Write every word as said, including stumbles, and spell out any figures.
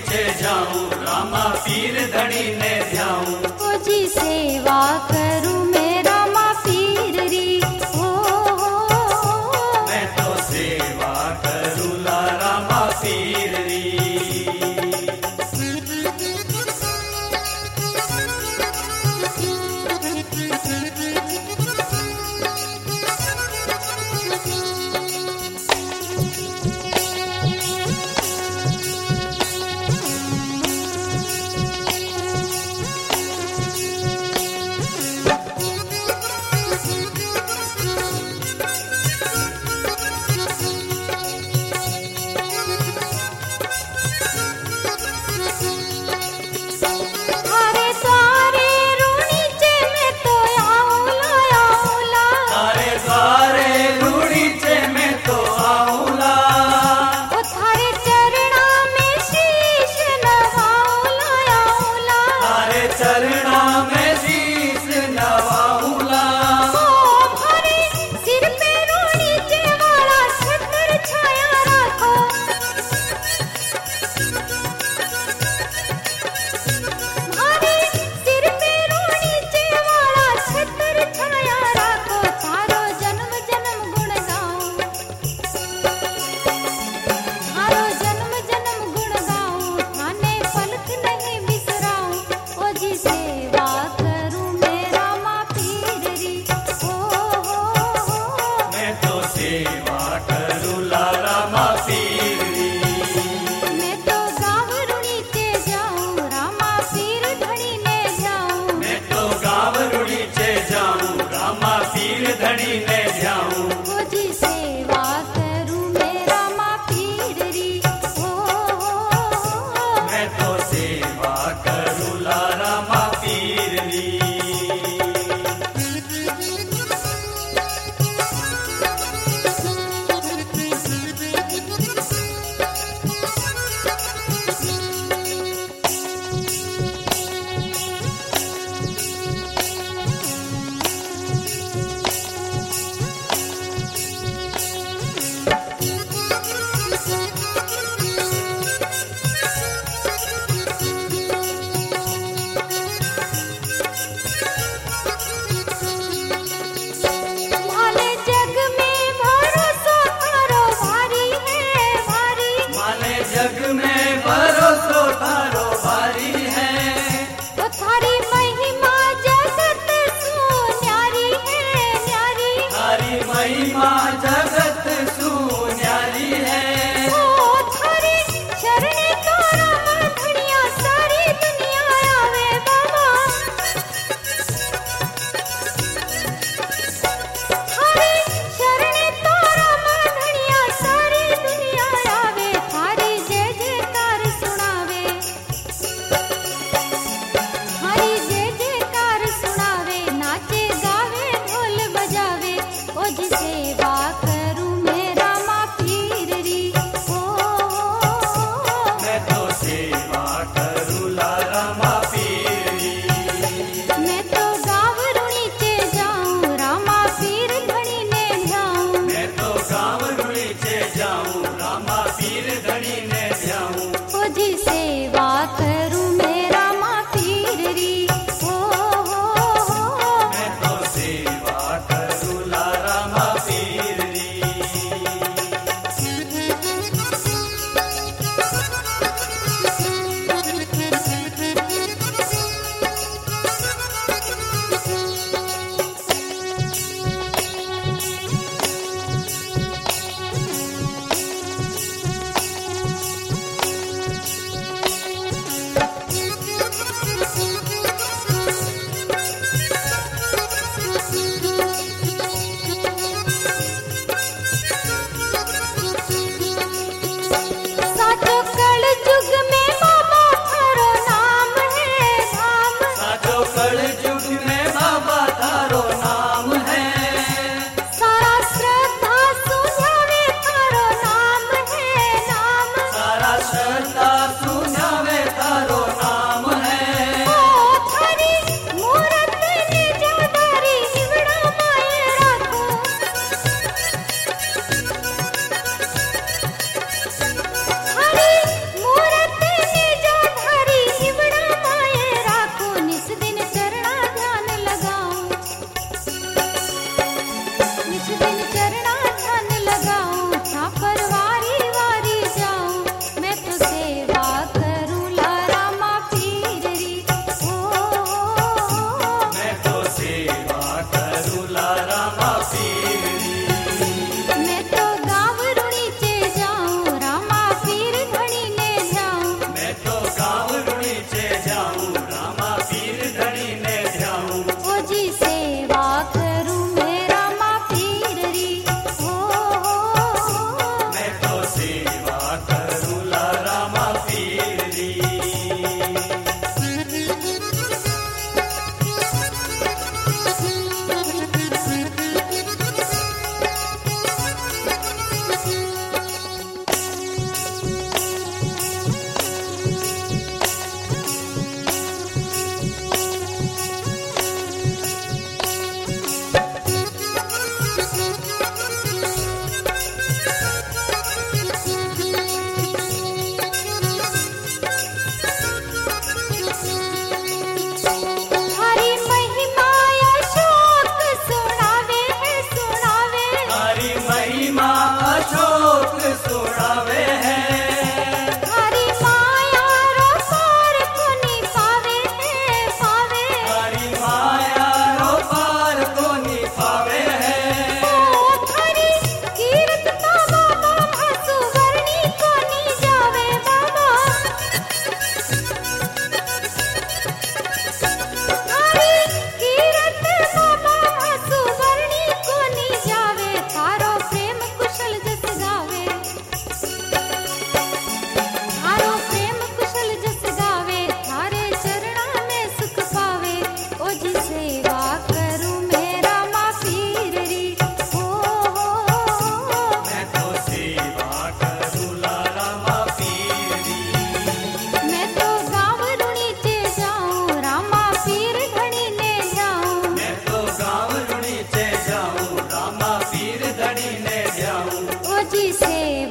छे जाऊं रामा पीर धणी ने ध्याऊं। ओ जी सेवा करूं मैं रामा पीर री ओ, मैं तो सेवा करूं ला रामा पीर री। थारे द्वारे रूणी चे मैं तो आऊला आऊला, तारे द्वारे रूड़ी छे मैं तो आऊला। ओ थारे चरणा में शीश नवाऊला आऊला, तारे चरणा में शीस नवाऊला। ओ थारे सिर पे रूणी चे वाला छत्र छाया राखो, थारे सिर पे रूणी चे वाला छत्र छाया राखो। थारो जन्म जन्म गुण गाऊं, थारो जन्म जन्म गुण गाऊं, थाने पलक नहीं बिसराऊं। ओ जी सेवा करूं मैं रामा पीर री ओ, मैं तो सेवा करूं ला रामा पीर री। मैं तो गावरूणी चे जाऊं रामा पीर धणी ने जाऊं। मैं तो गावरुड़ी छे जाऊं रामा पीर धणी ने ध्याऊं। ओ जी सेवा करूं मैं रामा पीर री ओ, मैं तो सेवा करूं ला रामा पीर री। माले जग में भरोसो थारो भारी है भारी, माने जग में भरोसो थारो भारी है। ओ थारी महिमा जगत सु न्यारी है न्यारी, थारी महिमा जगत सु न्यारी है। ओ थारी शरणे तो रामा धनिया सारी दुनिया आवे बाबा, थारी शरणे तो रामा धनिया सारी दुनिया आवे। थारी जय जयकार सुनावे, थारी जय जयकार सुनावे, नाचे गावे ढोल बजावे। ओ जी सेवा करूं मैं रामा पीर री ओ, मैं तो सेवा करूं ला रामा पीर री। मैं तो गावरूणी चे जाऊं रामा पीर धणी ने ध्याऊं। मैं तो गावरुड़ी छे जाऊं रामा पीर धणी ने ध्याऊं। ओ जी सेवा करूं मैं रामा पीर री ओ, मैं तो सेवा करूं ला रामा पीर री। जी सेवा